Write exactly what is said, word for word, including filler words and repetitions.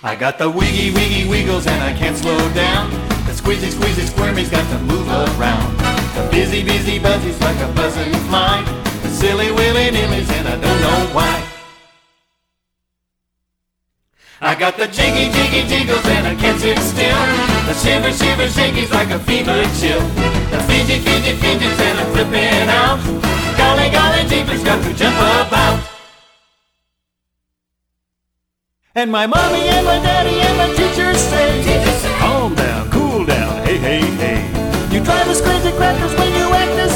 I got the wiggy wiggy wiggles and I can't slow down. The squeezy squeezy squirmy's got to move around. The busy busy buzzy's like a buzzing fly. The silly willy nillies and I don't know why. I got the jiggy jiggy jiggles and I can't sit still. The shiver shiver shakies like a fever chill. The fidget fidget fidgets and I'm flipping out. Golly golly jeepers, got to jump about. And my mommy and my daddy and my teachers say, teachers say, calm down, cool down, hey, hey, hey. You drive us crazy crackers when you act this